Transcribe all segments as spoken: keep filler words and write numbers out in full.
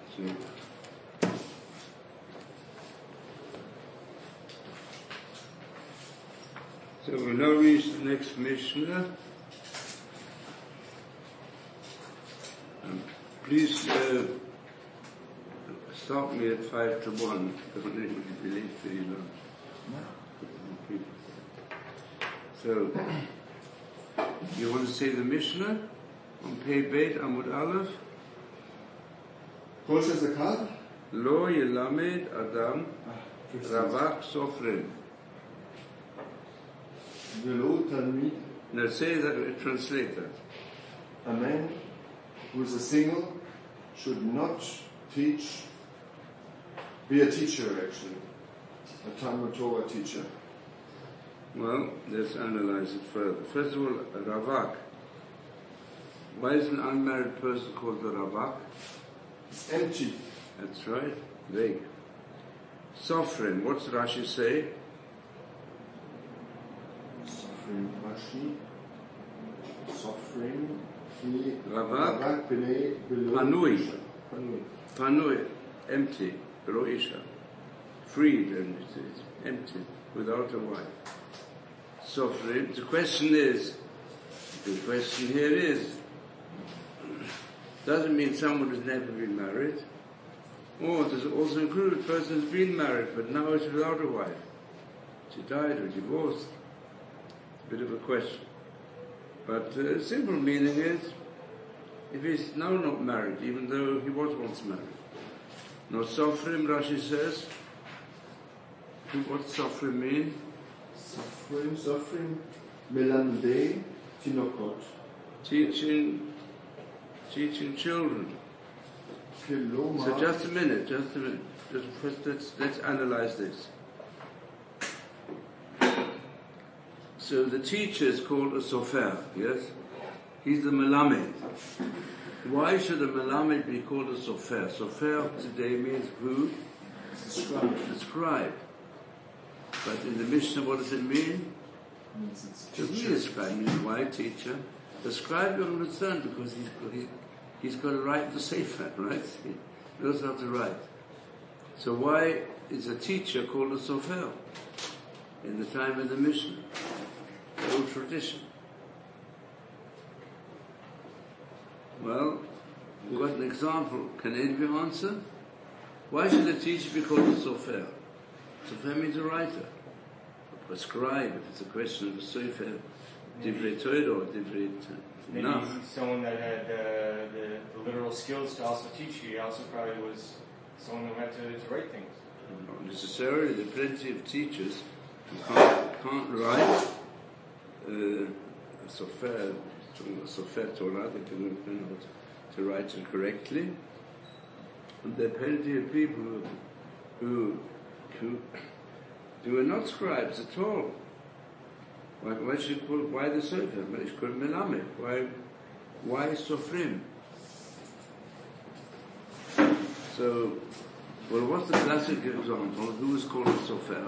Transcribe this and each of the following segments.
So, so we'll now reach the next Mishnah. Um, please uh, stop me at five to one. Don't let me be late for you lunch. So, you want to say the Mishnah on Pei Beit Amud Aleph? כל שזכר? לא ילמד אדם רווק סופרים. ולא תלמיד. Now say that, translate that. A man who is a single should not teach, be a teacher actually, a Talmud Torah teacher. Well, let's analyze it further. First of all, a ravak. Why is an unmarried person called a ravak? It's empty. That's right, vague. Sofrim, what's Rashi say? Sofrim Rashi. Sofrim. Ravak. Panui. Panui. Panui, empty. Below Isha. Freed, and it's empty, without a wife. Sofrim. The question is, the question here is, doesn't mean someone who's never been married, or does it also include a person who's been married but now is without a wife? She died or divorced. It's a bit of a question. But the uh, simple meaning is, if he's now not married, even though he was once married. Now Sofrim, Rashi says, what's Sofrim mean? Sofrim, Sofrim, Melamdei, Tinokot. Teaching Teaching children. So just a minute, just a minute. Just first let's, let's analyze this. So the teacher is called a sofer, yes? He's the melamed. Why should a melamed be called a sofer? Sofer today means who? Scribe. The scribe. But in the Mishnah, what does it mean? It doesn't mean a scribe, it means why teacher? The scribe will understand because he's got, he, he's got to write the Sefer, right? He knows how to write. So why is a teacher called a sofer in the time of the Mishnah? The old tradition. Well, we've got an example. Can anybody answer? Why should a teacher be called a sofer? Sofer means a writer. A scribe, if it's a question of a sofer. Divrei Torah or Divrei Maybe Nach. someone that had uh, the, the literal skills to also teach you. He also probably was someone who had to, to write things. Not necessarily. There are plenty of teachers who can't, can't write uh, a sofer, a sofer Torah. They don't know how to write it correctly. And there are plenty of people who who, who, who are not scribes at all. Why, why should you call, why the sofer? Why should you call it melamed? Why, why sofrim? So, well, what's the classic example? Who was called a sofer?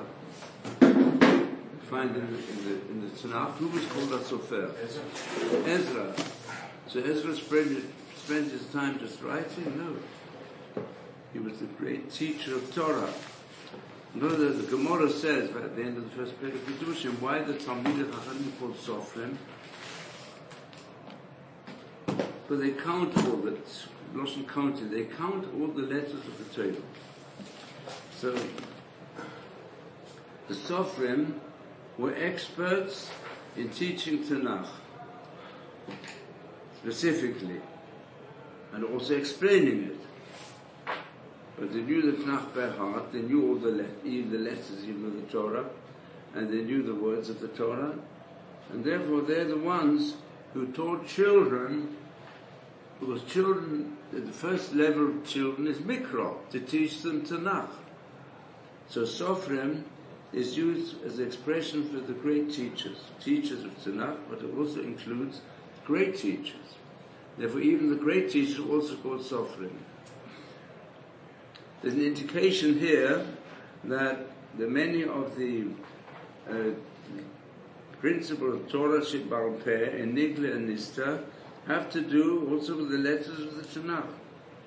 Find in the, in the, in the Tanakh, who was called a sofer? Ezra. Ezra. So Ezra spent, spent his time just writing? No. He was the great teacher of Torah. No, the, the Gemara says at the end of the first page of Kedushim, why the Talmidei Chachamim called Sofrim? Because they count all the Lashon counting, they count all the letters of the Torah. So the Sofrim were experts in teaching Tanakh, specifically, and also explaining it. But they knew the Tanakh by heart, they knew all the, let- even the letters even of the Torah, and they knew the words of the Torah, and therefore they're the ones who taught children, because children, the first level of children is Mikra, to teach them Tanakh. So Sofrim is used as an expression for the great teachers, teachers of Tanakh, but it also includes great teachers. Therefore even the great teachers are also called Sofrim. There's an indication here that the many of the uh, principles of Torah Sheba'al Peh and Nigla and Nista have to do also with the letters of the Tanakh.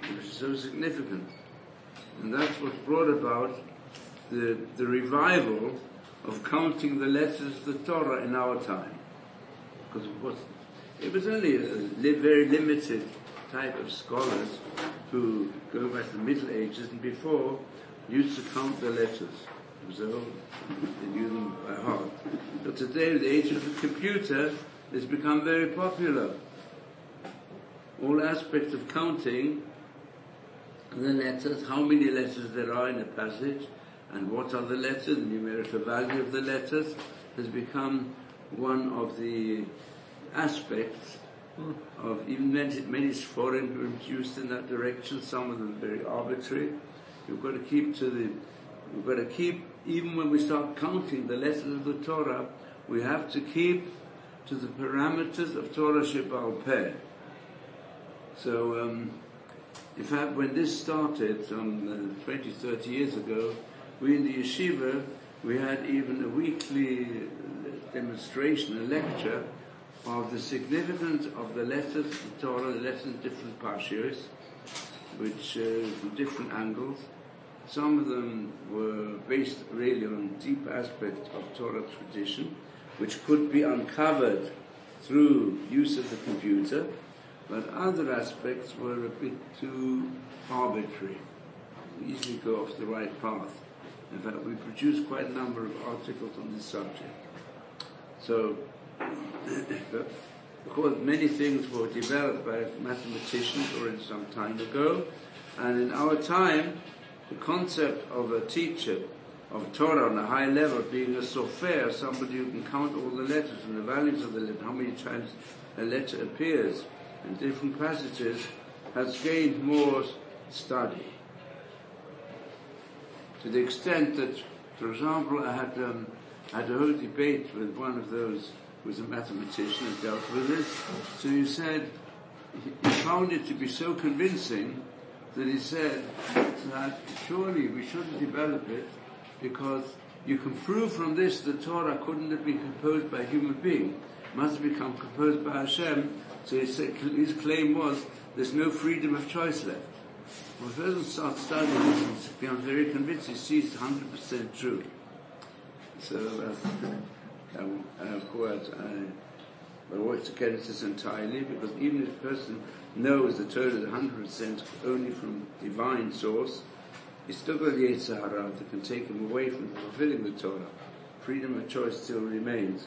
which is so significant. And that's what brought about the, the revival of counting the letters of the Torah in our time. Because of course, it was only a li- very limited type of scholars who, going back to the Middle Ages and before, used to count the letters. So they knew them by heart. But today, with the age of the computer, it's become very popular. All aspects of counting the letters, how many letters there are in a passage, and what are the letters, the numerical value of the letters, has become one of the aspects of even many, many foreign groups used in that direction, some of them very arbitrary. You've got to keep to the, we've got to keep, even when we start counting the letters of the Torah, we have to keep to the parameters of Torah Sheba'al Peh. So, um, in fact, when this started some uh, twenty, thirty years ago, we in the yeshiva, we had even a weekly demonstration, a lecture, of the significance of the letters of the Torah, the letters in different parshios, which uh, from different angles. Some of them were based really on deep aspects of Torah tradition, which could be uncovered through use of the computer, but other aspects were a bit too arbitrary, easily go off the right path. In fact, we produced quite a number of articles on this subject. So, of course, many things were developed by mathematicians already some time ago, and in our time, the concept of a teacher of Torah on a high level being a sofer, somebody who can count all the letters and the values of the letter, how many times a letter appears in different passages, has gained more study. To the extent that, for example, I had, um, I had a whole debate with one of those who was a mathematician and dealt with it. So he said, he found it to be so convincing that he said that surely we shouldn't develop it because you can prove from this the Torah couldn't have been composed by a human being. It must have become composed by Hashem. So he said, his claim was there's no freedom of choice left. When a person starts studying this, it becomes very convinced, he sees it's one hundred percent true. So, uh, um, and of course, I, I worked against this entirely, because even if a person knows the Torah is one hundred percent only from divine source, he's still got the Yetzer Hara that can take him away from fulfilling the Torah. Freedom of choice still remains.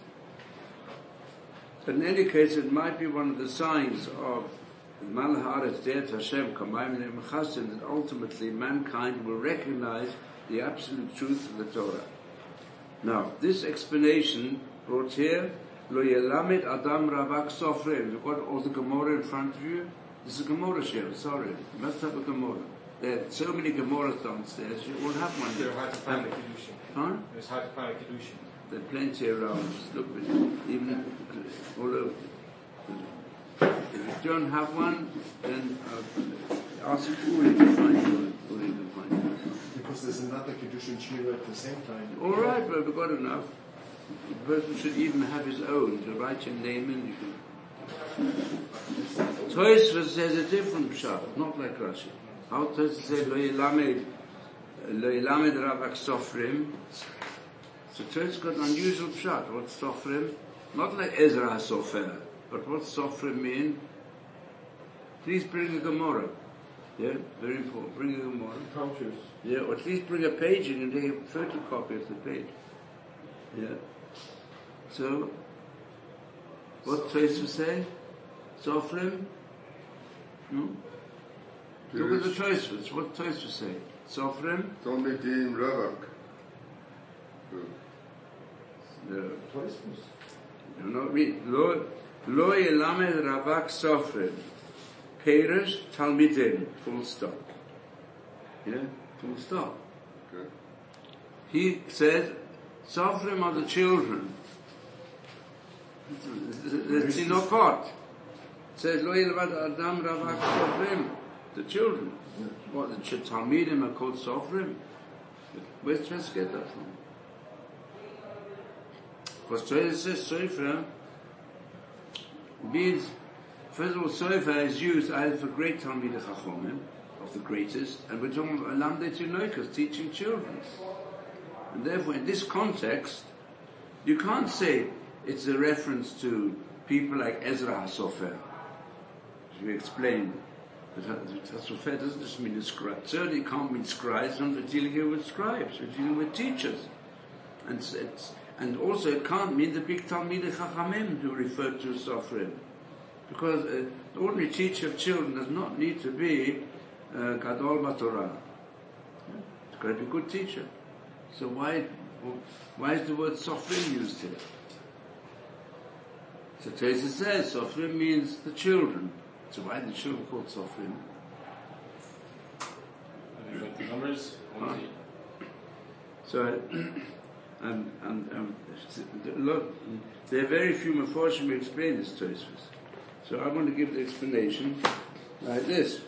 But in any case, it might be one of the signs of Malach Haaretz De'et Hashem Kamayim Ne'emchasim, that ultimately mankind will recognize the absolute truth of the Torah. Now, this explanation brought here, Lo Yelamed Adam Ravak Sofrim. You've got all the Gemara in front of you. This is a Gemara share, sorry. You must have a Gemara. There are so many Gemaras downstairs, you won't have one. They're hard to find a Kedushin. Huh? It's hard to find a Kedushin. There are plenty around. Just look at it. Even all over. If you don't have one, then uh, ask Uri to find one. Uri can find one. Because there's another Kedushin Shmira at the same time. All right, but we've got enough. The person should even have his own. To write your name in, you can. Tosfos says a different pshat, not like Rashi. How Tosfos says Lo Yelamed Lo Yelamed Ravak Sofrim. So Tosfos got an unusual pshat. What's Sofrim? Not like Ezra HaSofer, but what's Sofrim mean? Please bring a Gemara. Yeah, very important. Bring a Gemara. Counters. Yeah, or at least bring a page and take a photocopy of the page. Yeah. So, what Tosfos say? Sofrim? No? Look at the Tosfos. What Tosfos say? Sofrim? Tomidim Ravak. No. Tosfos. No, not read. Lo, lo Yelamed Ravak Sofrim. Perish Talmidim. Full stop. Yeah? Full stop. Okay. He said, Sofrim are the children. The Tzinokot. Says, Lo Yelamed Adam Ravak Sofrim. The children. What, the Talmidim are called Sofrim? Where's Tosfos get that from? Because Tosfos says Sofer means, first of all, Sofer is used either for great Talmidei Chachomim, of the greatest, and we're talking about Lamdei Tinoikas, teaching children. And therefore, in this context, you can't say it's a reference to people like Ezra HaSofer. As we explained, that HaSofer doesn't just mean a scribe. Certainly it can't mean scribes, and we're dealing here with scribes, we're dealing with teachers. And it's, and also it can't mean the big Talmidei Chachamim who referred to as Sofrim. Because an ordinary teacher of children does not need to be uh, Gadol B'Torah. It's got to be a good teacher. So why why is the word Sofrim used here? So Teresa says Sofrim means the children. So why are the children called Sofrim? Have you got the numbers? Huh? So, and, and, and look, there are very few Meforshim who explain this to us. So I'm going to give the explanation like this.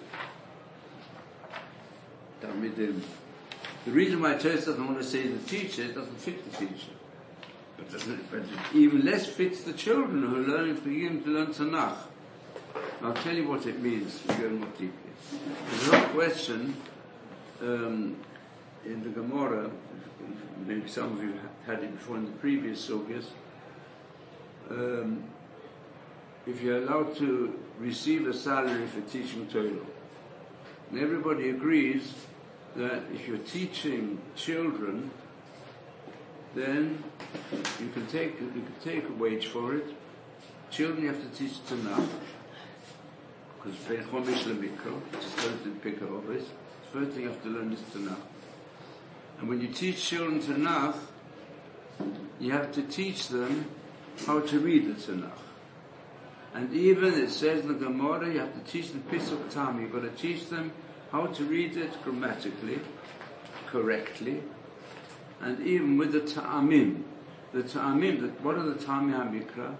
Talmidim. The reason why Tosfos doesn't want to say the teacher, it doesn't fit the teacher. But, doesn't, but it even less fits the children who are learning, beginning to learn Tanakh. I'll tell you what it means to go more deeply. There's a whole question um, in the Gemara, maybe some of you had it before in the previous sugyas. Um, if you're allowed to receive a salary for teaching Torah, and everybody agrees that if you're teaching children, then you can take you can take a wage for it. Children, you have to teach Tanakh, because Ben Chomish Lemikro, which is learned in Pikar Obis. The first thing you have to learn is Tanakh. And when you teach children Tanakh, you have to teach them how to read the Tanakh. And even it says in the Gemara, you have to teach them Pisuk Tam. You've got to teach them how to read it grammatically, correctly, and even with the Ta'amim. The Ta'amim, the, what are the Ta'amim HaMikra?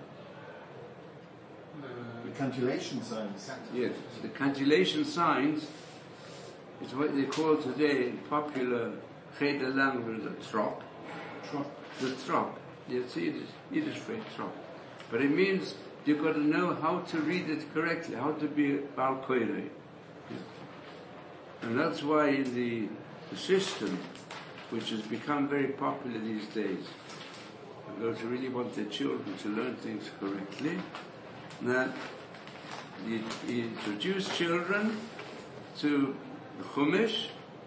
The cantillation signs. Yes, the cantillation signs is what they call today in popular Cheder language a trop. Trop. The trop. It's Yiddish, Yiddish phrase, trop. But it means you've got to know how to read it correctly, how to be Bal Koirei. And that's why in the, the system, which has become very popular these days, those who really want their children to learn things correctly, that you, you introduce children to the Chumash,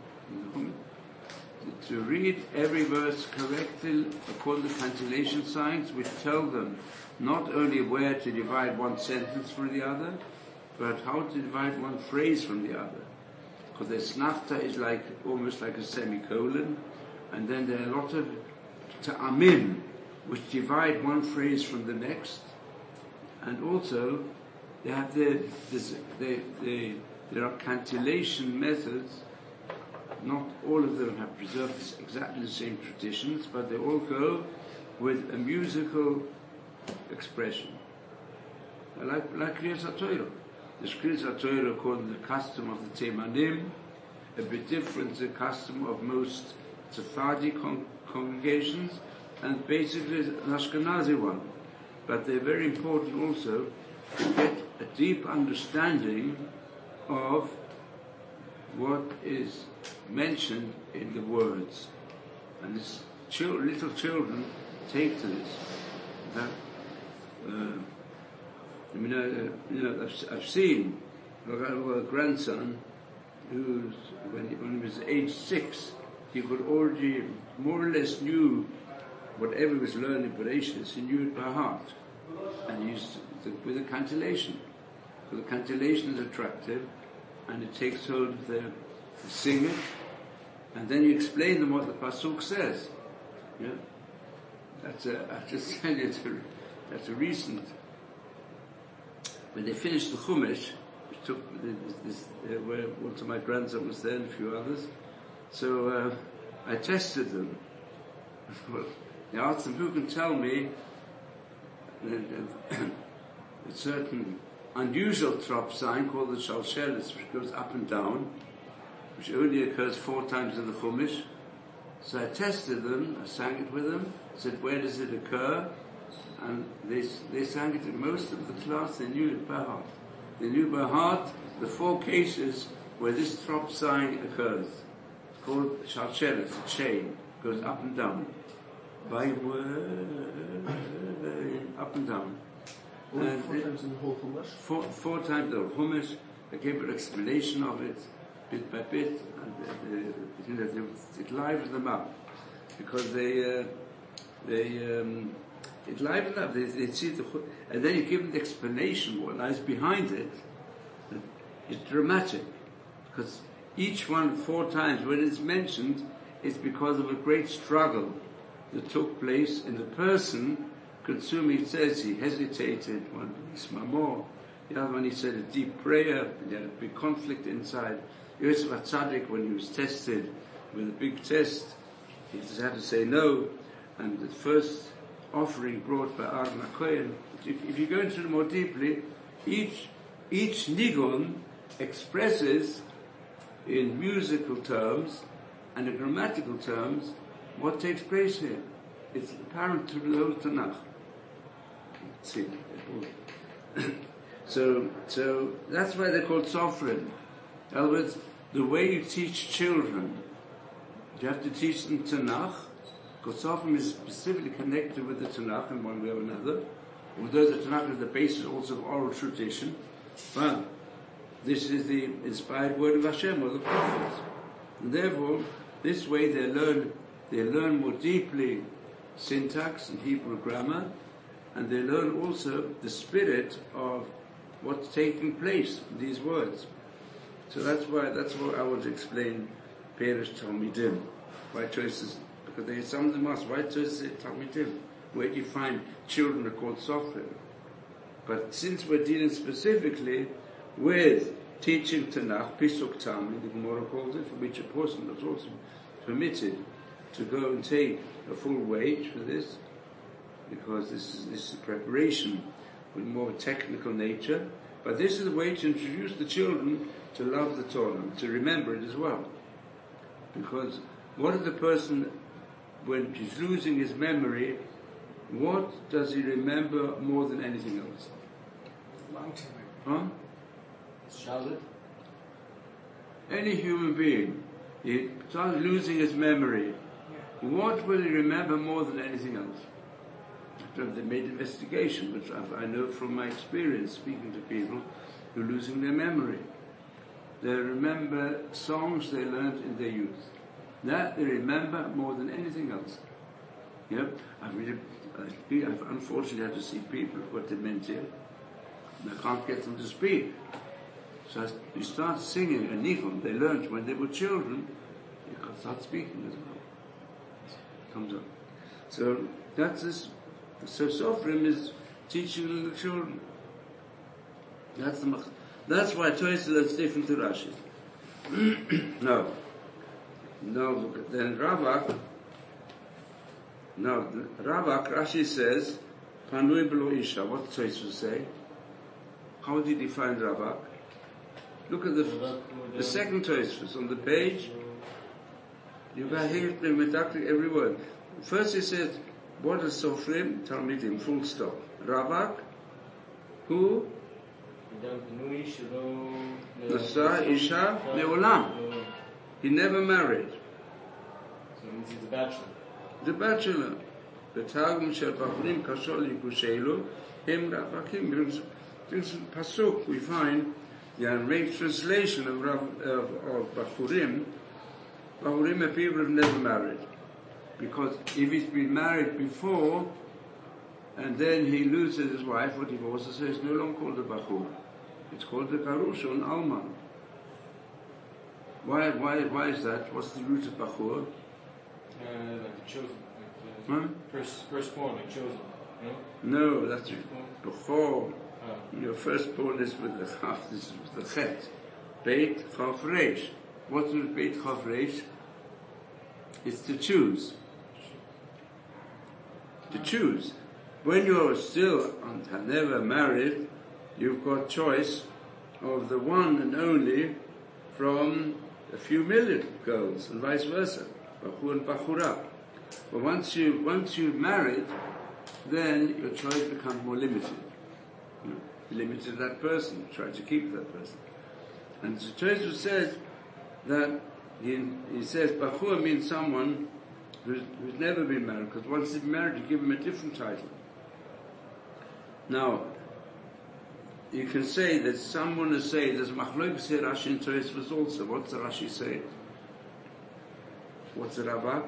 to read every verse correctly according to cantillation signs, which tell them not only where to divide one sentence from the other, but how to divide one phrase from the other. Because the snafta is like almost like a semicolon, and then there are a lot of ta'amim which divide one phrase from the next, and also they have their this, they, they, there are cantillation methods. Not all of them have preserved this, exactly the same traditions, but they all go with a musical expression. Like like Kriyas HaTorah. The Kriyas HaTorah according to the custom of the Teimanim, a bit different to the custom of most Sephardi con- congregations, and basically an Ashkenazi one. But they're very important also to get a deep understanding of what is mentioned in the words. And this chil- little children take to this. That, uh, I mean, uh, you know, I've, I've seen I've got a grandson who's, when he, when he was age six, he could already more or less knew whatever he was learning Bereshis, he knew it by heart. And he used to, with a cantillation. So the cantillation is attractive, and it takes hold of the, the singer, and then you explain them what the pasuk says. Yeah, that's a. I just tell you, it's a, that's a recent. When they finished the Chumash, which took this, this uh, where one of my grandson was there and a few others, so uh, I tested them. Well, I asked them, who can tell me a, a certain unusual trop sign called the Shalshelis, which goes up and down, which only occurs four times in the Chumash. So I tested them, I sang it with them, said, where does it occur? And they they sang it in most of the class, they knew it by heart. They knew by heart the four cases where this trop sign occurs. It's called shalshelet, it's a chain, goes up and down. By up and down. Only And four it- times in the whole Chumash. Four, four times the Chumash, they gave an explanation of it, bit by bit, and uh, you know, they- it livened them up, because they, uh, they, um, it livened up, they, they see the, Chu- and then you give them the explanation, what lies behind it. It's dramatic, because each one four times, when it's mentioned, it's because of a great struggle that took place in the person consuming. It says he hesitated, one smamor, the other one he said a deep prayer, and he had a big conflict inside. Yosef HaTzadik, when he was tested with a big test, he just had to say no, and the first offering brought by Aaron HaKohen. If, if you go into it more deeply, each, each nigun expresses in musical terms and in grammatical terms what takes place here. It's apparent to the whole Tanakh. See. so, so that's why they're called Sofrim. In other words, the way you teach children, you have to teach them Tanakh, because Sofrim is specifically connected with the Tanakh in one way or another. Although the Tanakh is the basis also of oral tradition, but this is the inspired word of Hashem or the prophets. And therefore, this way they learn, they learn more deeply syntax and Hebrew grammar, and they learn also the spirit of what's taking place in these words. So that's why, that's why I want to explain Perish Talmidim. Why choices, because they, some of them ask, why choices say Talmidim? Where do you find children are called Sofrim? But since we're dealing specifically with teaching Tanakh, Pisuk Talmud, the Gemara calls it, for which a person is also permitted to go and take a full wage for this, because this is, this is preparation with more technical nature. But this is the way to introduce the children to love the Torah, to remember it as well. Because what is the person, when he's losing his memory, what does he remember more than anything else? Long time. Huh? Childhood? Any human being, he starts losing his memory. What will he remember more than anything else? They made investigation, which I know from my experience speaking to people who are losing their memory. They remember songs they learned in their youth. That they remember more than anything else. Yep. I've, really, I've unfortunately had to see people who've got dementia, and I can't get them to speak. So you start singing a nigun they learned when they were children, you can start speaking as well. It comes up. So that's this. So Sofrim is teaching the children. That's the mach- That's why Toysel is different to Rashi. no. No, then Ravak, no, Ravak, Rashi says, Panui Belo Isha. What does Toysel say? How did he define Ravak? Look at the the second Tosfos on the page. You can hear it medactic every word. First he said, what is Sofrim? Talmidim, full stop. Ravak, who? Nasa Isha Leolam. He never married. So it means he's a bachelor. The bachelor. The Targum Shel Bachurim Kashol Yikushelu Him Ravakim. This pasuk we find the unmade translation of, of, of Bachurim. Bachurim are people who have never married. Because if he's been married before, and then he loses his wife or divorces, so it's no longer called the Bachur. It's called the Karushon Alman. Why, why, why is that? What's the root of Bachur? Uh, like the chosen. Like the Huh? first, firstborn, like chosen. No? No, that's Bachur. Oh. Your firstborn is with the Chaf, this is with the Chet. Beit Chaf Reish. What is Beit Chaf Reish? It's to choose. To choose. When you're still and have never married, you've got choice of the one and only from a few million girls, and vice versa. Bachur and Bachura. But once you once you've married, then your choice becomes more limited. You know, you're limited to that person. You try to keep that person. And the Tosfos says that he, he says Bachur means someone who's, who's never been married, because once he's married, you give him a different title. Now, you can say that someone is saying there's Machlokes here Rashi and Tosfos also. What's the Rashi saying? What's the Ravak?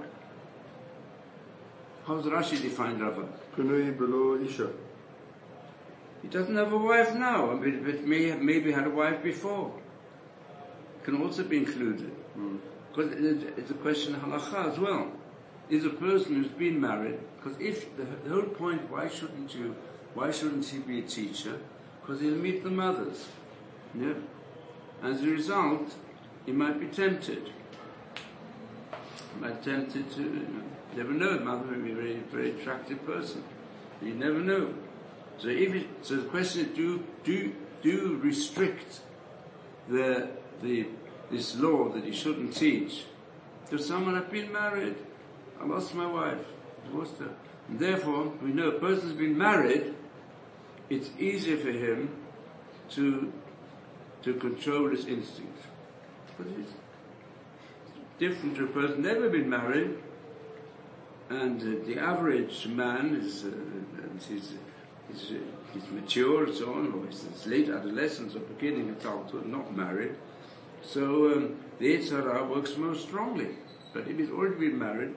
How does Rashi define Ravak? Kunui below Isha. He doesn't have a wife now, I mean, but may have maybe had a wife before. Can also be included. Mm. Because it's a question of halakha as well. Is a person who's been married, because if the, the whole point, why shouldn't you, why shouldn't he be a teacher? Because he'll meet the mothers. Yeah? As a result, he might be tempted. He might be tempted to, you know, never know, the mother may be a very, very attractive person. You never know. So if it, so the question is, do, do, do restrict the, the, this law that he shouldn't teach to someone I've been married, I lost my wife, divorced her. And therefore, we know a person's been married, it's easier for him to, to control his instincts. But it's different to a person never been married, and uh, the average man is, uh, he's, he's, uh, he's mature and so on, or he's late adolescence or beginning adulthood, not married. So um, the Yetzer Hara works more strongly. But if he's already been married,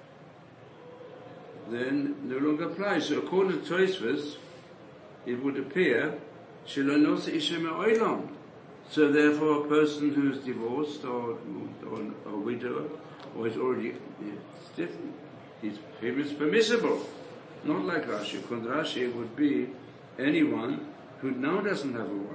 then no longer applies. So according to Tosfos, it would appear, Shelo nosa isha me'olam. So therefore a person who's divorced or, or, or a widower, or is already, it's different. His him is permissible. Not like Rashi. According to Rashi, it would be anyone who now doesn't have a wife.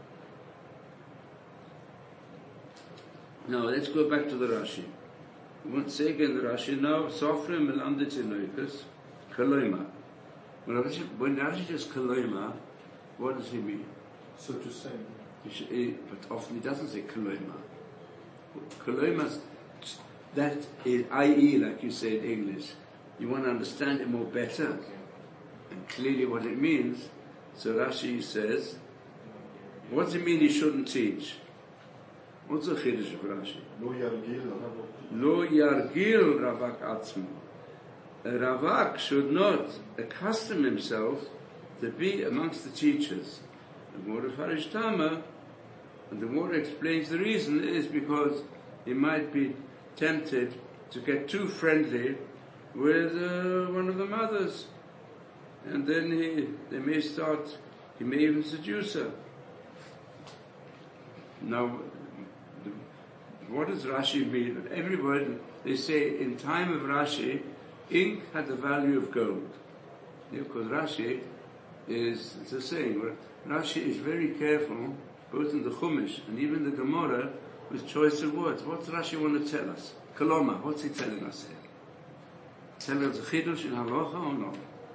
Now let's go back to the Rashi. We want to say again the Rashi now, Sofra Melamde Tzinoikas, Kaloima. When Rashi, when Rashi says Kaloima, what does he mean? So to say. He should, he, but often he doesn't say Kaloima. Kaloima, that is, that is, like you say in English, you want to understand it more better, and clearly what it means. So Rashi says, what does it mean he shouldn't teach? What's the chiddush of Rashi? Lo yargil. Lo yargil ravak atzmo. A ravak should not accustom himself to be amongst the teachers. The more of Harish Tama, and the more explains the reason is because he might be tempted to get too friendly with uh, one of the mothers, and then he they may start, he may even seduce her. Now, what does Rashi mean? Every word, they say in time of Rashi, ink had the value of gold. Yeah, because Rashi is, it's a saying, Rashi is very careful, both in the Chumash and even the Gemara, with choice of words. What's Rashi want to tell us? Kaloma, what's he telling us here? Telling us a chidush in halacha or not?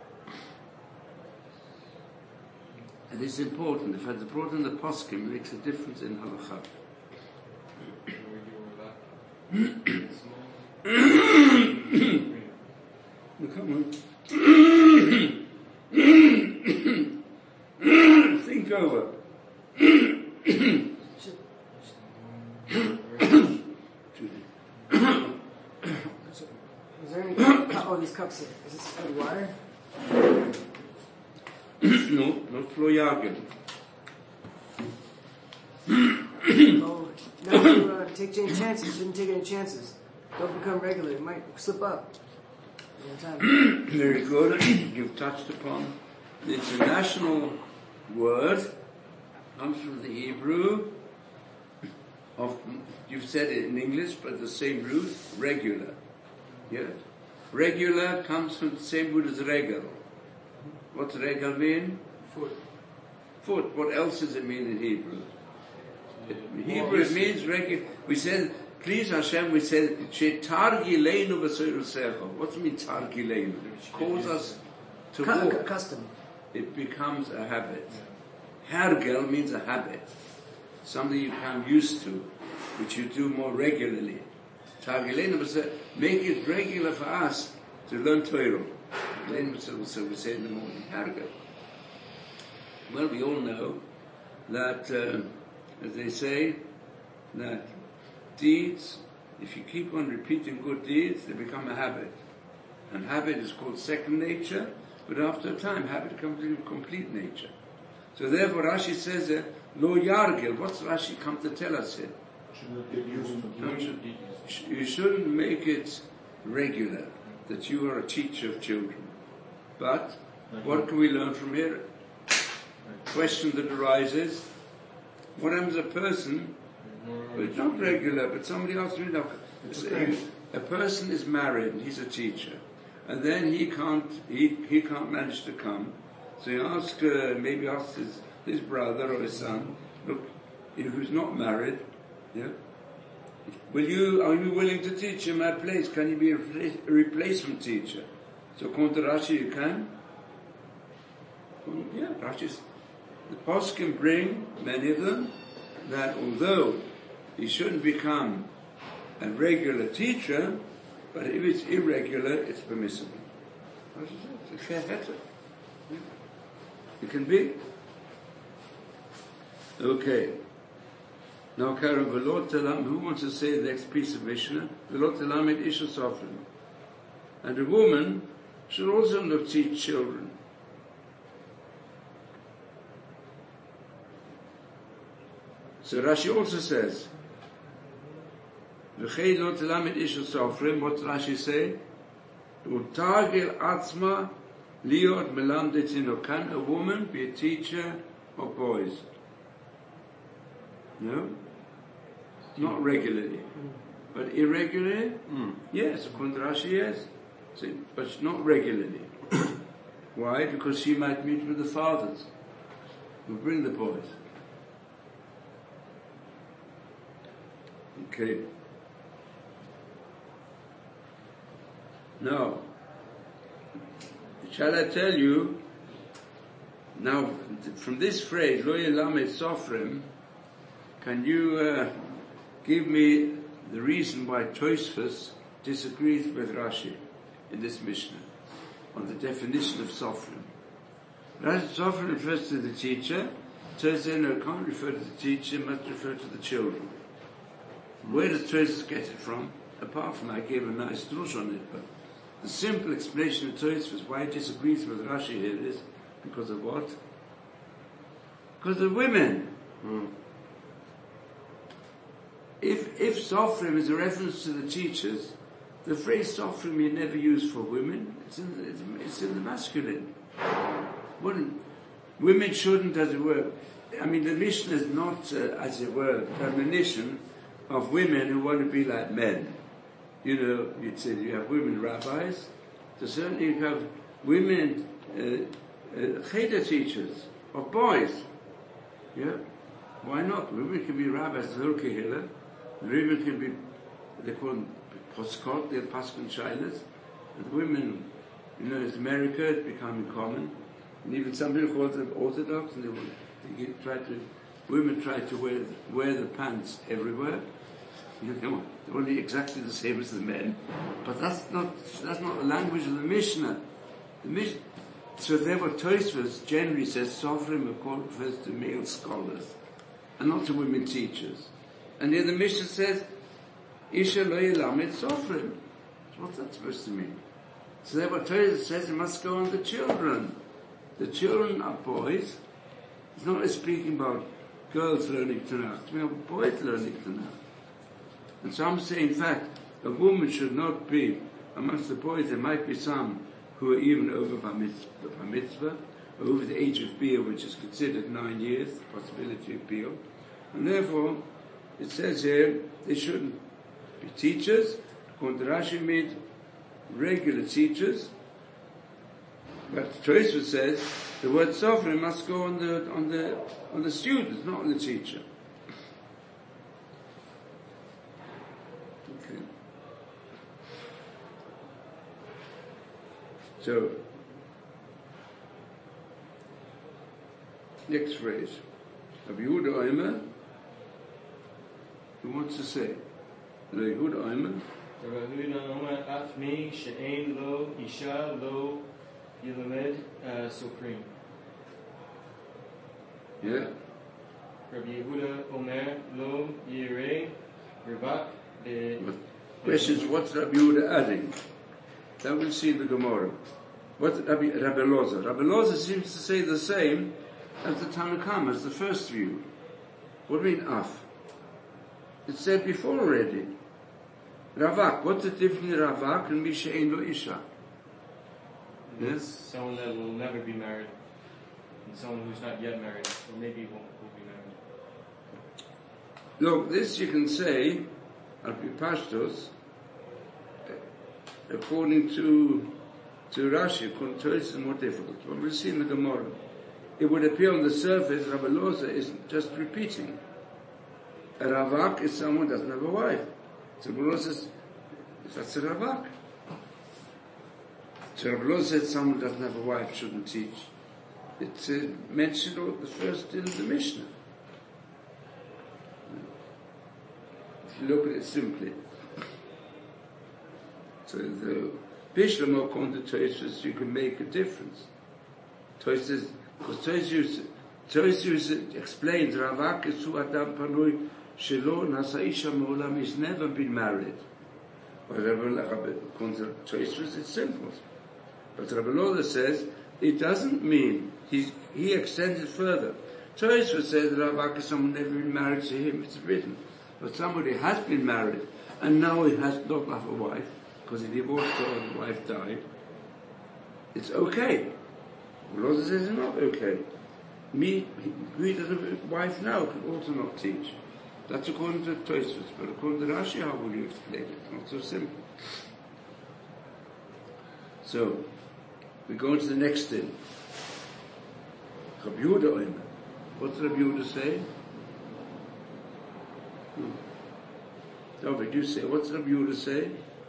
And it's important. If it's important, the poskim makes a difference in halacha. Come on. Think over. Is there any oh these cups here? Is this good water? No, not Floyagen. Oh, now you uh, take any chances. Shouldn't take any chances. Don't become regular. It might slip up. Very good. You've touched upon the international word. Comes from the Hebrew of, you've said it in English, but the same root, regular. Yes? Regular comes from the same root as regal. What's regal mean? Foot. Foot. What else does it mean in Hebrew? In Hebrew it means regular. We said, please Hashem, we said, Targileinu v'soirusecho. What does it mean, Targileinu? Cause us to walk. Custom. It becomes a habit. Hergel means a habit. Something you become used to, which you do more regularly. Targileinu v'soirusecho. Make it regular for us to learn Torah. So we say in the morning, Hergel. Well, we all know that uh, as they say, that deeds, if you keep on repeating good deeds, they become a habit. And habit is called second nature, but after a time, habit comes to complete nature. So therefore Rashi says, uh, Lo Yargil, what's Rashi come to tell us here? No, you shouldn't make it regular, that you are a teacher of children. But, what can we learn from here? Question that arises, what happens to a person, well, it's not regular, but somebody else, you know, a person is married and he's a teacher, and then he can't, he, he can't manage to come, so he asks, uh, maybe asks his, his brother or his son, look, you know, who's not married, yeah, will you, are you willing to teach in my place? Can you be a, repla- a replacement teacher? So according to Rashi, you can. Well, yeah, Rashi's, the poskim bring, many of them, that although he shouldn't become a regular teacher, but if it's irregular, it's permissible. It's a heter. It can be. Okay. Now, Karen, V'lo Telam, who wants to say the next piece of Mishnah? V'lo Telam et Isha Sofrim. And a woman should also not teach children. So Rashi also says, V'chei lo Telam et Isha Sofrim, what does Rashi say? U'tagil atzma liot melamdet ino. Can a woman be a teacher of boys? No? Not regularly. But irregularly? Mm. Yes, according to Rashi, yes. So, but not regularly. Why? Because she might meet with the fathers who bring the boys. Okay. Now, shall I tell you, now from this phrase, Lo Yelamed Sofrim, can you uh, give me the reason why Tosfos disagrees with Rashi in this Mishnah on the definition of Sofrim? Rashi Sofrim refers to the teacher. Tosfos no, can't refer to the teacher, must refer to the children. Where does Tosfos get it from? Apart from I gave a nice drush on it, but the simple explanation of Tosfos why it disagrees with Rashi here is because of what? Because of women. Hmm. If if Sofrim is a reference to the teachers, the phrase Sofrim you never use for women. It's in the, it's, it's in the masculine. Wouldn't, women shouldn't, as it were. I mean, the Mishnah is not, uh, as it were, a premonition of women who want to be like men. You know, you'd say you have women rabbis. So certainly you have women uh, uh, cheder teachers of boys. Yeah, why not? Women can be rabbis, Zulkehila. Women can be, they call them poskot, they're paskin shilas. And women, you know, in America it's becoming common. And even some people call them orthodox, and they, will, they get, try to, women try to wear, wear the pants everywhere. You know, they're only exactly the same as the men. But that's not, that's not the language of the Mishnah. The Mishnah, so therefore Tosfos generally says Sofrim refers to male scholars, and not to women teachers. And here the Mishnah says, Isha lo yelamed Sofrim. What's that supposed to mean? So therefore Tosfos says it must go on the children. The children are boys. It's not speaking about girls learning Tanakh. It's speaking about boys learning Tanakh. And some say, in fact, a woman should not be, amongst the boys there might be some who are even over bar mitzvah, bar mitzvah over the age of Biur, which is considered nine years, the possibility of Biur. And therefore, it says here, they shouldn't be teachers. According to Rashi, means regular teachers. But Tosfos says the word Sofrim must go on the on the on the students, not on the teacher. Okay. So next phrase. Rabbi Yehuda Omer, who wants to say? Rabbi Yehuda Omer. Rabbi Yehuda Omer, af mi she'ein lo isha lo Yelamed uh, Sofrim. Yeah. Rabbi Yehuda Omer Lo Yireh Ravak Be. Question is, what's Rabbi Yehuda adding? Then we'll see the Gemara. What Rabbi, Rabbi Loza? Rabbi Loza seems to say the same as the Tanakh, as the first view. What do you mean, af? It's said before already. Ravak, what's the difference between Ravak and Misha Ein Lo Isha? Yes? Someone that will never be married. And someone who's not yet married, or maybe won't will be married. Look, this you can say, Al Pi Pashtos, according to to Rashi, according to it, is more difficult. But we'll see in the Gemara. It would appear on the surface Rabbi Loza is just repeating. A Ravak is someone who doesn't have a wife. So Rabbi Loza says, that's a Ravak. So Rabbi Loza said someone who doesn't have a wife shouldn't teach. It's uh, mentioned at the first in the Mishnah. If you look at it simply. So the Bishlam according to Tosfos, you can make a difference. Tosfos, because Tosfos, Tosfos explains Ravak is who Adam Panui Shelo Nasa Isha Me'olam, he's never been married. But according to Tosfos, it's simple. But Rabbi Loza says it doesn't mean he he extends it further. Tosfos says Ravak is someone never been married, to him it's written. But somebody has been married and now he has not have a wife, because he divorced her and the wife died, it's okay. Loza says it's not okay. Me, he doesn't have a wife now, can also not teach. That's according to Tosfos, but according to Rashi, how will you explain it? It's not so simple. So, we go on to the next thing. Rabbi Yehuda Omer. What's Rabbi Yehuda say? Hmm. David, you say, what's Rabbi Yehuda say?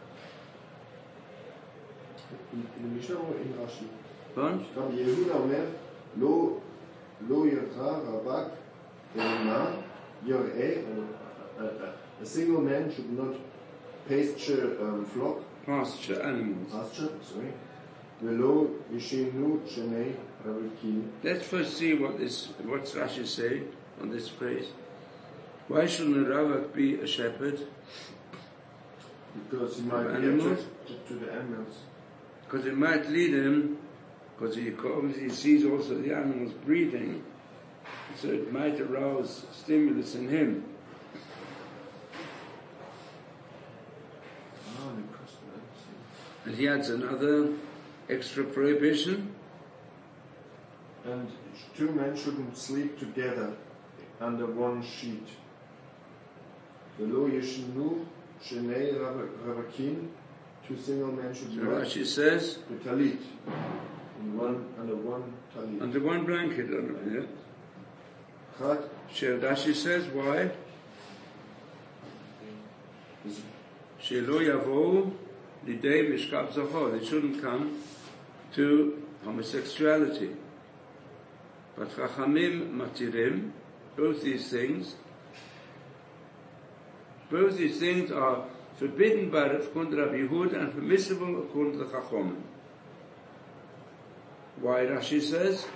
In the Mishnah or in Rashi? What? Rabbi Yehuda Omer, Lo Lo Yircha Ravak Elna Yoreh. A single man should not pasture um, flock. Pasture animals. Pasture, sorry. Velo Yishinu Shenei Ravikin. Let's first see what this, what's Rashi say on this phrase. Why shouldn't a Ravak be a shepherd? Because he might be animals? attracted to the animals. Because it might lead him, because he comes, he sees also the animals breathing, so it might arouse stimulus in him. And he adds another extra prohibition. And two men shouldn't sleep together under one sheet. Velo Yishnu Shenei Ravakin. Two single men should So not. Rashi says, The talit. In one, under one talit. under one blanket, yeah. Chad So Rashi says, why? is Shelo yavo lidei mishkav zachor. They shouldn't come to homosexuality. But Chachamim matirim, both these things, both these things are forbidden by according to Rabbi Yehuda and permissible according to the Chachamim. Why Rashi says?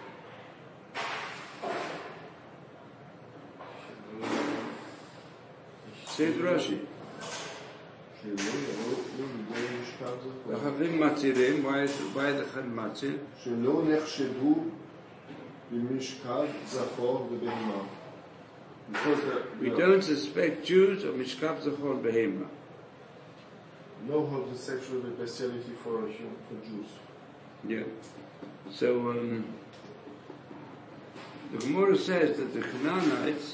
Says Rashi. The Chavim Matirim, why is why the Chavim Matir? שלא נחשדו במשכב זכור ובהמה. Because the, We the, don't suspect Jews of Mishkav Zachor Behema. no homosexual bestiality for, for Jews. Yeah. So um, the Gemara says that the Canaanites,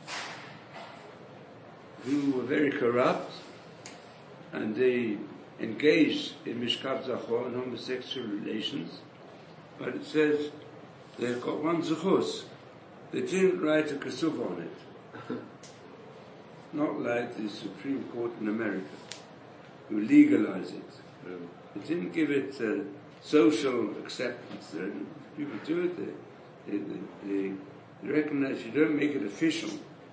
who were very corrupt, and they engaged in Mishkav Zachor and homosexual relations, but it says they've got one Zechus. They didn't write a Kesuf on it. Not like the Supreme Court in America, who legalize it. They didn't give it uh, social acceptance. Uh, people do it, they, they, they, they recognize, you don't make it official.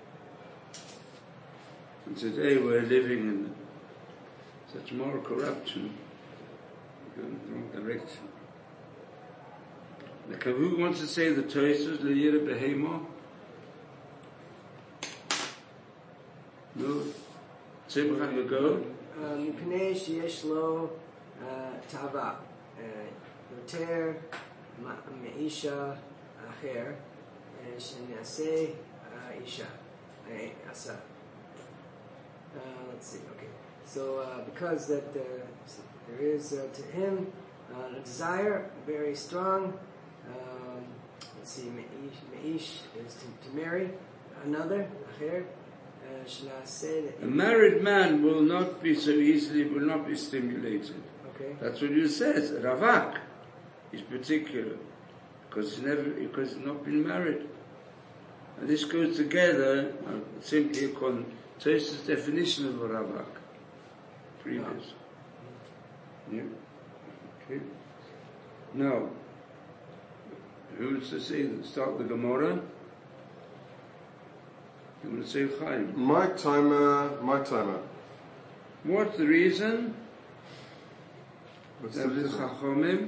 And today we're living in such moral corruption, going in the wrong direction. Like, who wants to say the Tosfos L'Yira Behemo? No. Tzimcha go. מפני שיש לו תאווה יותר מאישה אחר שנעשה אישה עשה. Let's see, okay. So uh, because that uh, there is uh, to him uh, a desire very strong. Um, let's see, meish, meish is to, to marry another אחר. A married man will not be so easily, will not be stimulated. Okay. That's what it says. Ravak is particular because he's never, because he's not been married. And this goes together, uh, simply according to Tosfos' definition of a ravak. Previous. Yeah. Okay. Now, who wants to say, start the Gemara? You want to say Chaim? My timer, my timer. What's the reason? What's the reason? Chachomim.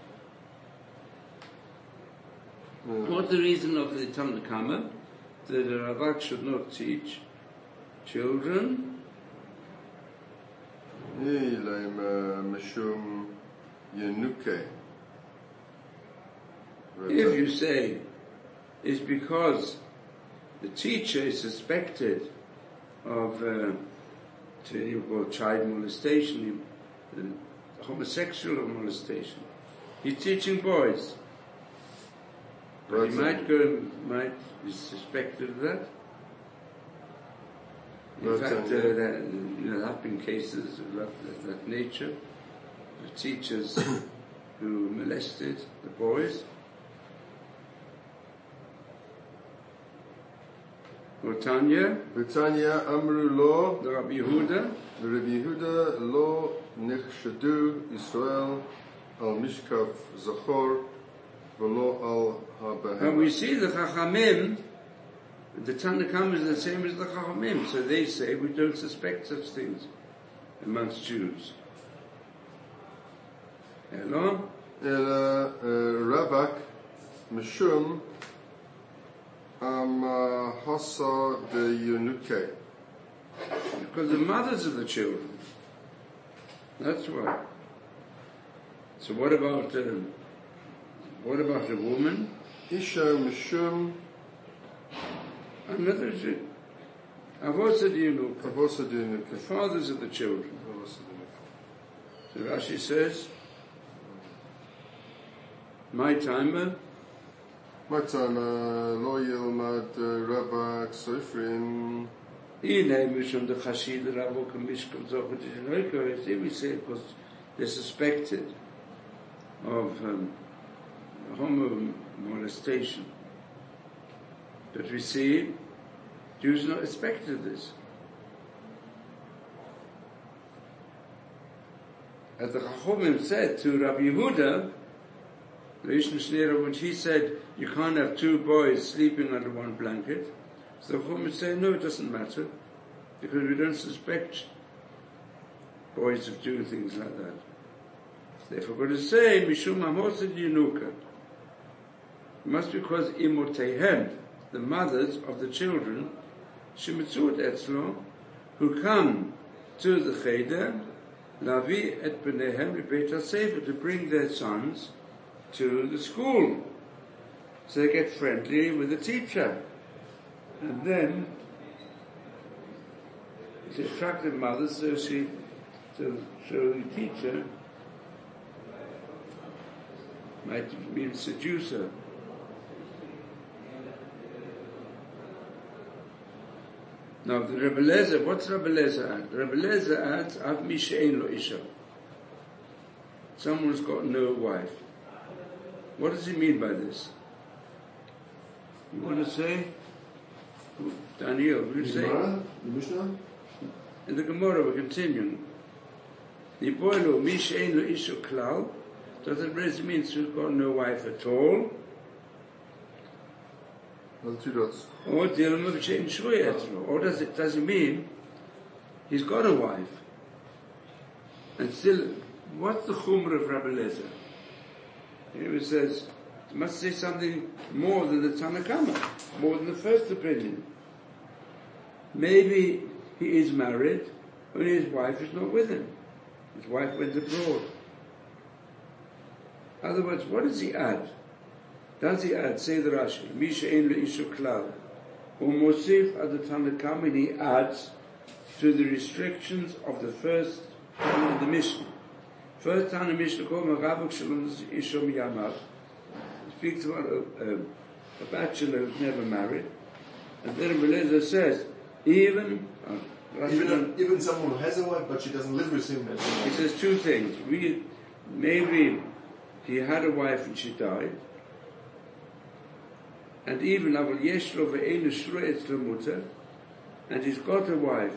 Yeah. What's the reason of the Talmud Kama that a Ravak should not teach children? Ilem mishum yenuke. If you say it's because the teacher is suspected of uh, to, child molestation, uh, homosexual molestation. He's teaching boys. But he might go, might be suspected of that. In Right, fact, uh, yeah. that, you know, there have been cases of that, of that nature, of teachers who molested the boys. Or Tanya, Britannia Amru Lo, the Rabbi Yehuda, Rabbi Yehuda Lo Nechshadu Israel Al Mishkav Zachor Velo Al and Habahem. we see the Chachamim, the Tanna Kama is the same as the Chachamim, so they say we don't suspect such things amongst Jews. Hello? Ela Ravak Mishum Am Hasa de Yenuke. Because the mothers of the children. That's why. So what about um, what about a woman? Isha Mishum Another Jew. Avosa Diyanuk, Avosa de the Yenuke. fathers of the children. Avosa de Yenuke. So Rashi says, my timer, Matana Lo Yilmad Ravak Soifrin. Hine Mishum the Chashid Ravok Mishkum Zochot Yishnoiko. Here we say because they're suspected of um, homo molestation. But we see Jews not expected this. As the Chachomim said to Rabbi Yehuda, when he said you can't have two boys sleeping under one blanket, so the Chachomim say no, it doesn't matter, because we don't suspect boys of doing things like that. Therefore, we're going to say Mishum Hamosid Yenuka. It must be because Imotehem, the mothers of the children, Shemitzut Etzlo, who come to the Cheder, Lavi et Benehem Beit HaSefer, to bring their sons to the school. So they get friendly with the teacher. And then, she attracted mother, so she, to show the teacher, might be a seducer. Now the Rebbe Lezer, what's Rebbe Lezer at? Rebbe Lezer adds, Av mi she'ein lo isha. Someone's got no wife. What does he mean by this? You want to say? Daniel, will you say? The Mishnah? In the Gemara we're continuing. The boy lo mi she'ein lo isha klal. Does it really mean she's got no wife at all? Two dots. Or or does it does it mean he's got a wife? And still, what's the chumrah of Rabbi Lezer? Here it says it must say something more than the Tanna Kama, more than the first opinion. Maybe he is married, only his wife is not with him. His wife went abroad. In other words, what does he add? Does he add, say the Rashi, Misha ein le'isha klal, or Mosif at the Tanakh, and he adds to the restrictions of the first Tana of the Mishnah. First Tana Mishnah called Maravuk Shalom Ishom Yamav. Speaks about a, a, a bachelor who's never married. And then Meleza says, even, uh, Even, even someone who has a wife, but she doesn't live with him. he says two things. We, maybe he had a wife and she died. And even Aval Yeshlo ve'enu shroe etzlo mutter, and he's got a wife.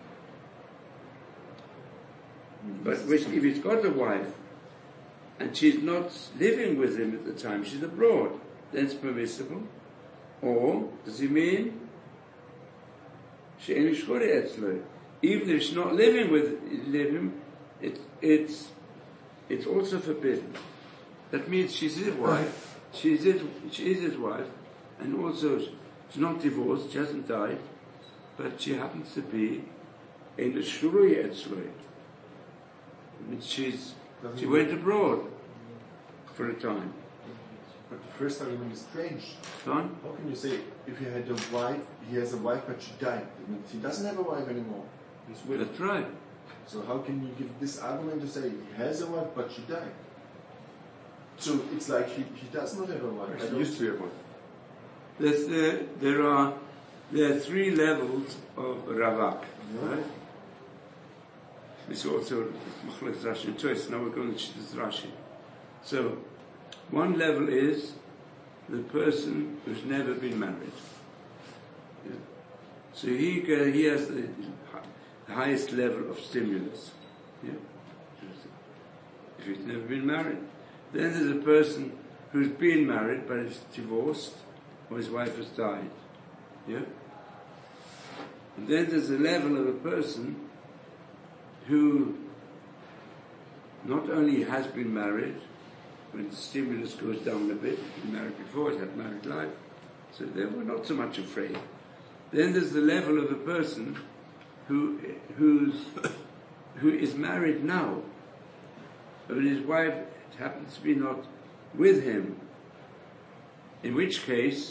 But if he's got a wife and she's not living with him at the time, she's abroad, then it's permissible. Or does he mean she'enu shroe etzlo? Even if she's not living with living, it, it's it's also forbidden. That means she's his wife. She's his, she is his wife. And also, she's not divorced, she hasn't died, but she happens to be in a shurui etzroi. I mean, she's, she went abroad for a time. But the first argument is strange. Son? How can you say, if he had a wife, he has a wife, but she died? That means he doesn't have a wife anymore. He's with That's right. So how can you give this argument to say he has a wife, but she died? So it's like he, he does not have a wife. He used to have one. There's, there, there are there are three levels of Ravak, right? It's also Machlokes Rashi and Toys. Now we're going to Shittas Rashi. So, one level is the person who's never been married. Yeah. So he uh, he has the highest level of stimulus. Yeah. If he's never been married, then there's a person who's been married but is divorced, or his wife has died. Yeah? And then there's a level of a person who not only has been married, when the stimulus goes down a bit, he's been married before, he's had married life, so they were not so much afraid. Then there's the level of a person who who's who is married now, but his wife happens to be not with him, in which case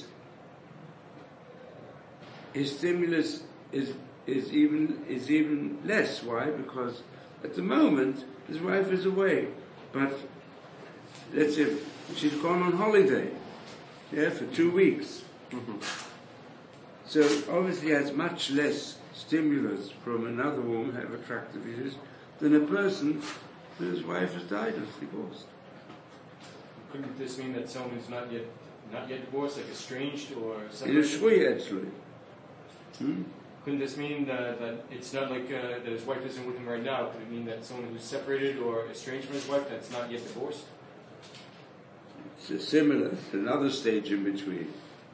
his stimulus is is even is even less. Why? Because at the moment his wife is away, but let's say she's gone on holiday, yeah, for two weeks. Mm-hmm. So obviously has much less stimulus from another woman, however attractive he is, than a person whose wife has died or is divorced. Couldn't this mean that someone who's not yet not yet divorced, like estranged or In a separated? shvuy, actually. Hmm? Couldn't this mean that, that it's not like uh, that his wife isn't with him right now? Could it mean that someone who's separated or estranged from his wife that's not yet divorced? It's similar, another stage in between.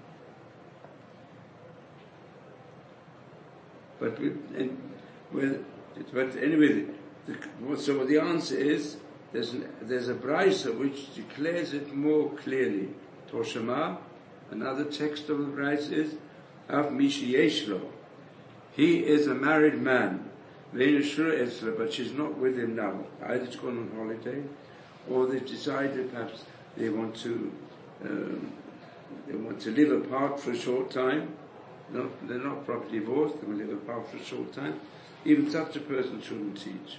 But we, and, well, but anyway, the, so the answer is there's an, there's a brisa which declares it more clearly. Toshama, another text of the brisa is Av Mishi Yeshlo. He is a married man, but she's not with him now. Either she's gone on holiday, or they've decided perhaps they want to um, they want to live apart for a short time. No, they're not properly divorced, they will live apart for a short time. Even such a person shouldn't teach.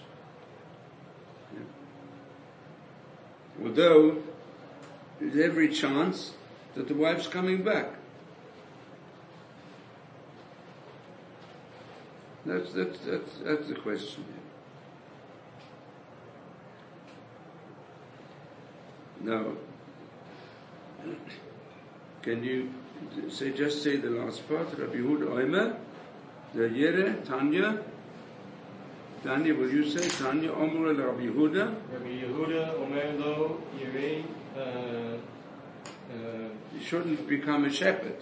Yeah. Although, there's every chance that the wife's coming back. That's, that's, that's, that's the question. Now, can you say, just say the last part? Rabbi Yehuda Omer, the Yere, Tanya. Tanya, will you say? Tanya Omer el Rabbi Yehuda. Rabbi Yehuda Omer lo Yirei. Uh, uh, You shouldn't become a shepherd.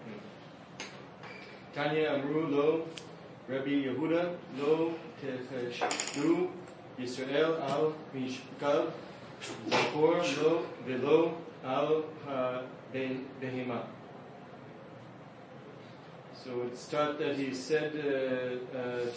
Tanya Amru lo Rabbi Yehuda lo Techeshru Yisrael al Mishkav Zakor lo Velo al Behema. So it's taught that he said uh, uh,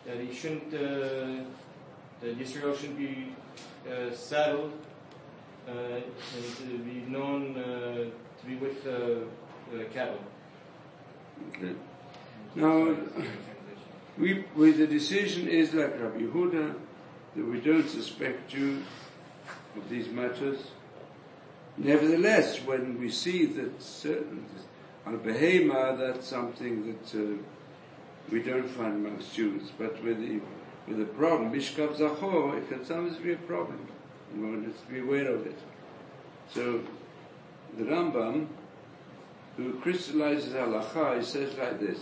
that he shouldn't, uh, that Yisrael shouldn't be uh, saddled uh, and to be known uh, to be with uh, uh, cattle. Okay. Now, we, we, the decision is like Rabbi Yehuda, that we don't suspect you of these matters. Nevertheless, when we see that certain al-behema, that's something that uh, we don't find amongst Jews, but with the with the problem, mishkav zachor, it can sometimes be a problem. One has to be aware of it. So, the Rambam, who crystallizes halacha, he says like this: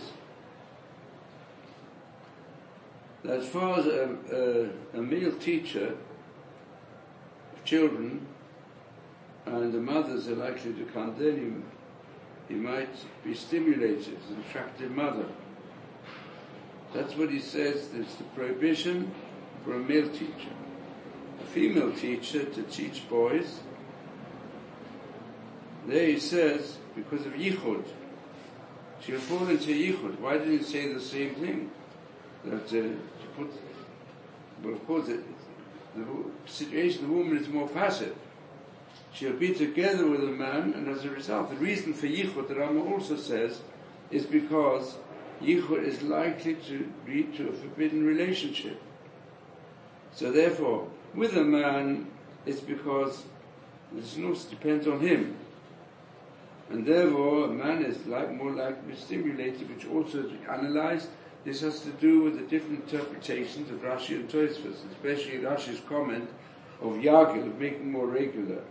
that as far as a, a, a male teacher of children and the mothers are likely to come, then he, he might be stimulated as an attractive mother. That's what he says, there's the prohibition for a male teacher. A female teacher to teach boys, there he says, because of yichud, she'll fall into yichud. Why didn't he say the same thing? That uh, she put, well, of course, it, the situation of the woman is more passive. She'll be together with a man, and as a result, the reason for yichud, the Rama also says, is because yichud is likely to lead to a forbidden relationship. So therefore, with a man, it's because this no depends on him. And therefore, a man is like more likely to be stimulated, which also to analyze. This has to do with the different interpretations of Rashi and Tosfos, especially Rashi's comment of Yagil, of making more regular.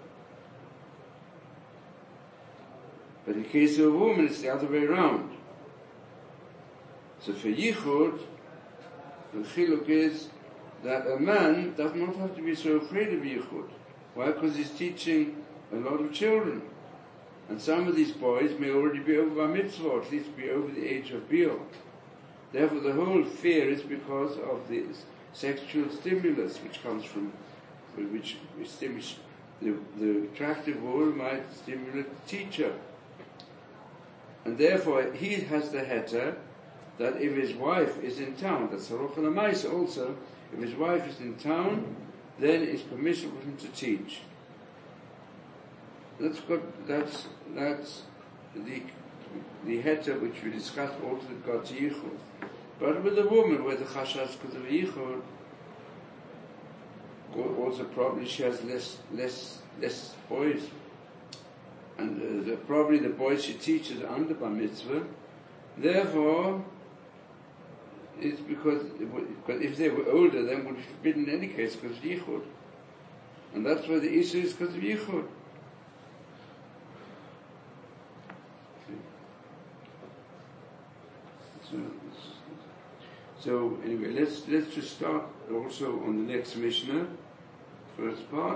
But in the case of a woman, it's the other way around. So for Yichud, the chiluk is that a man does not have to be so afraid of Yichud. Why? Because he's teaching a lot of children. And some of these boys may already be over bar mitzvah, or at least be over the age of biur. Therefore the whole fear is because of the sexual stimulus which comes from, which, which stimulates, the, the attractive woman might stimulate the teacher. And therefore he has the heter that if his wife is in town, that's Haruch HaLamaisa also, if his wife is in town, then it's permissible for him to teach. That's got, that's, that's the, the heter which we discussed also with God to Yichud. But with a woman, where the chashash because of Yichud, also probably she has less, less, less boys. And uh, the, probably the boys she teaches are under bar mitzvah. Therefore, it's because, because if they were older, then would be forbidden in any case because of Yichud. And that's why the issue is because of Yichud. So, so anyway, let's let's just start also on the next Mishnah, first part.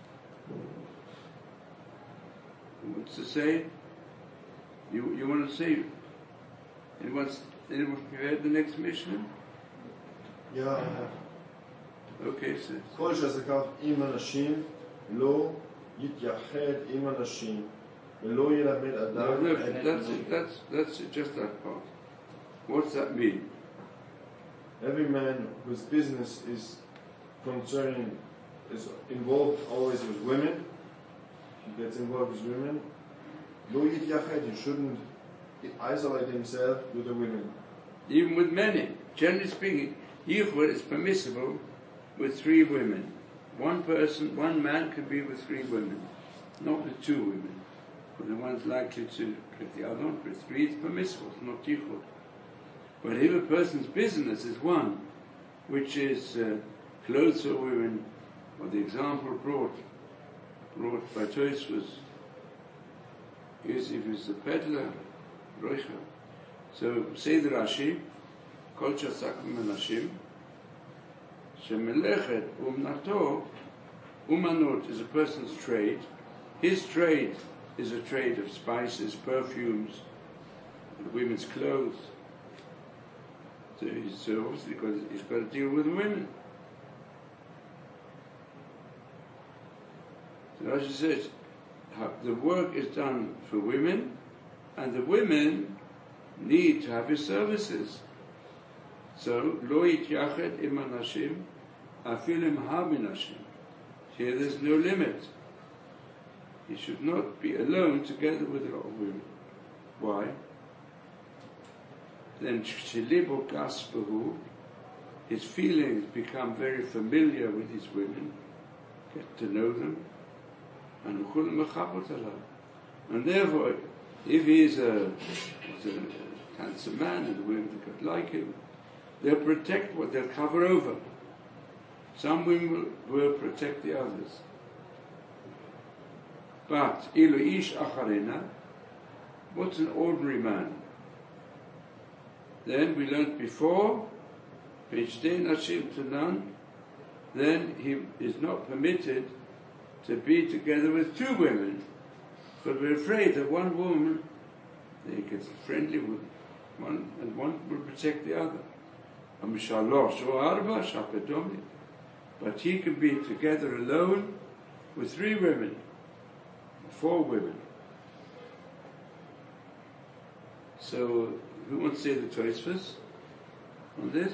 What's to say? You you want to say? Anyone anyone prepared the next Mishnah? Yeah. Okay, so. כל שעסקיו עם אנשים לא יתייחד עם אנשים ולא ילמד No, אדם. no, that's it, that's that's it, just that part. What's that mean? Every man whose business is concerning, is involved always with women, he gets involved with women, lo yitiyached, he shouldn't isolate himself with the women. Even with many. Generally speaking, yichud is permissible with three women. One person, one man can be with three women, not with two women. But the one's likely to get the other one, with three it's permissible, it's not yichud. But if a person's business is one, which is uh, clothes for women, or the example brought brought by Tosfos is if it's a peddler, roicha. So say the Rashi, Kol שעסק בנשים, שמלאכת אומנתו, umanut is a person's trade. His trade is a trade of spices, perfumes, women's clothes. So, he's, so obviously because he's got to deal with women. So Rashi says, the work is done for women, and the women need to have his services. So, lo yityached im anashim, afil im haminashim. Here there's no limit. He should not be alone together with a lot of women. Why? Then shelibo gaspahu, his feelings become very familiar with his women, get to know them, and and therefore, if he is a, is a handsome man and the women that like him, they'll protect what they'll cover over. Some women will, will protect the others. But ilu ish acharena, what's an ordinary man? Then we learnt before, V'ishtei nashim tanan, then he is not permitted to be together with two women, but we're afraid that one woman, they get friendly with one, and one will protect the other. But he can be together alone with three women, four women. So, who wants to say the Tosfos on this?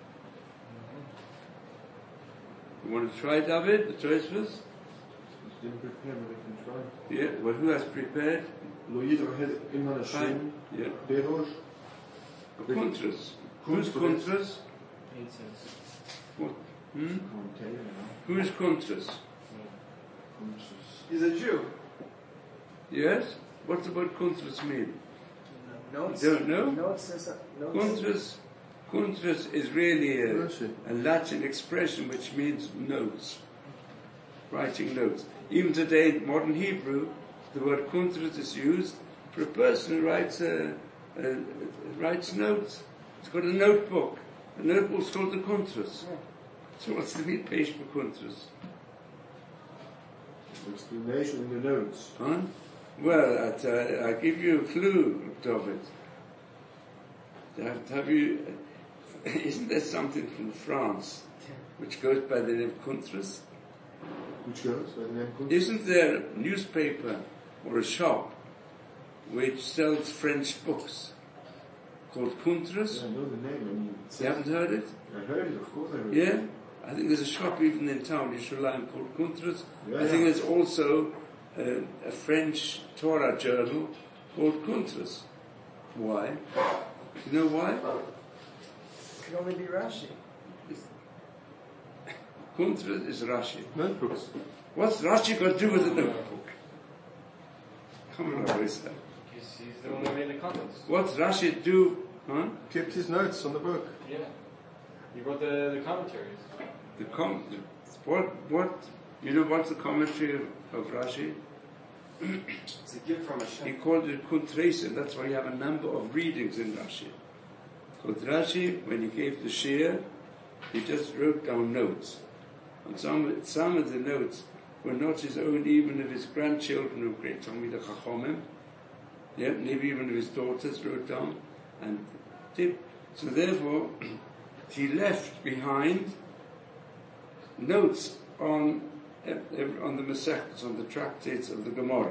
You want to try, David, the Tosfos? Didn't prepare, but I can try. Yeah, well, who has prepared? Lo yitrached im anashim, Yeah. berosh. Contras. Who's contras? Incense. What? Hmm? Can't tell you now. Who is contras? He's a Jew. Yes? What's about contras mean? Notes? You don't know? Notes is a, notes. Contras, contras is really a, Rashi. a Latin expression which means notes. Writing notes. Even today in modern Hebrew, the word contras is used for a person who writes a, a, a writes notes. It's got a notebook. The notebook's called the contras. Yeah. So what's the mean page for contras? Explanation in the notes. Huh? Well, I'll, uh, I'll give you a clue, David. Have, have you? Isn't there something from France which goes by the name contras? Which goes by the name Kuntras? Isn't there a newspaper or a shop which sells French books called Contras? Yeah, I know the name. I mean, it You haven't heard it? I heard it, of course I heard Yeah? it. I think there's a shop even in town, Yerushalayim, called Contras. Yeah, I think yeah. there's also a, a French Torah journal called Contras. Why? You know why? It could only be Rashi. Contras is Rashi. Notebooks. What's Rashi got to do with the notebook? Come on, Arisa. He's, he's the one who made the comments. What's Rashi do? Huh? Kept his notes on the book. Yeah. He wrote the, the commentaries. The com- what, what, you know what's the commentary of, of Rashi? It's a gift from He Hashem. called it Kuntresim. That's why you have a number of readings in Rashi. Because Rashi, when he gave the Shir, he just wrote down notes. And some, some of the notes were not his own, even of his grandchildren who great Talmidei Chachomim. Yeah, maybe even of his daughters wrote down. And tip. So therefore, he left behind notes on on the Masechtas, on the tractates of the Gemara.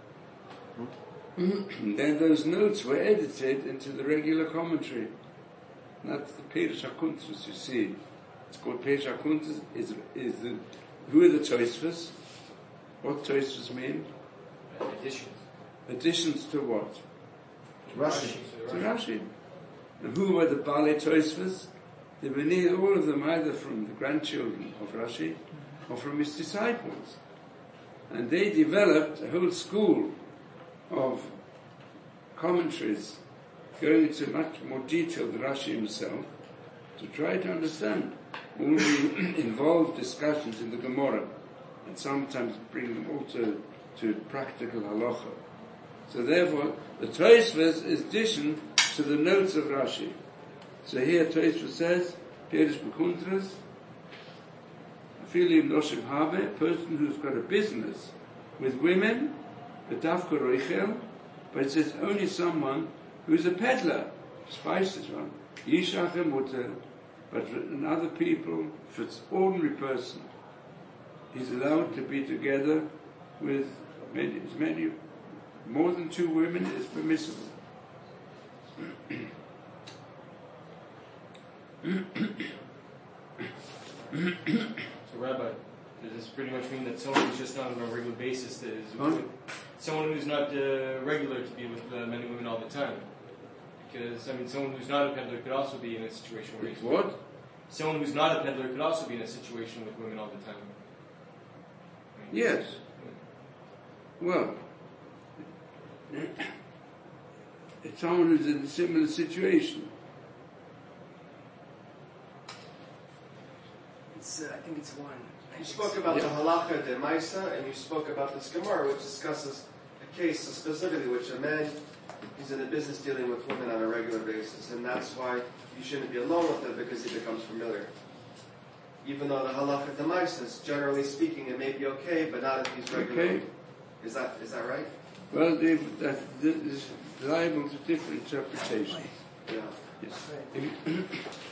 And then those notes were edited into the regular commentary. That's the Perish HaKuntras, you see. It's called Perish HaKuntras. Is, is the, who are the Tosfos? What Tosfos mean? Uh, editions. Additions to what? Rashi. To Rashi. And who were the Baalei Tosfos? They were nearly all of them either from the grandchildren of Rashi or from his disciples. And they developed a whole school of commentaries going into much more detail than Rashi himself to try to understand all the involved discussions in the Gemara and sometimes bring them also to practical halacha. So therefore, the Tosfos is addition to the notes of Rashi. So here Tosfos says, Perish B'Kuntras, Filim Loshim Habe, a person who's got a business with women, B'Dafka Roichel, but it says only someone who's a peddler, spices one, Yishach Mutter, but in other people, if it's ordinary person, he's allowed to be together with many, as many, more than two women is permissible. So, Rabbi, does this pretty much mean that someone who's just not on a regular basis that is Huh? someone who's not uh, regular to be with uh, men and women all the time? Because I mean, someone who's not a peddler could also be in a situation where he's What? Someone who's not a peddler could also be in a situation with women all the time. I mean, Yes. Well, it's someone who's in a similar situation. It's, uh, I think it's one. I You think spoke so. about Yeah. the halacha de maisa, and you spoke about this Gemara, which discusses a case specifically which a man is in the business dealing with women on a regular basis, and that's why you shouldn't be alone with it because he becomes familiar. Even though the halacha de maisa is generally speaking, it may be okay, but not if he's regular. Okay. Is that is that right? Well, they, that, that is liable to different interpretations. Yeah. Yes. Right.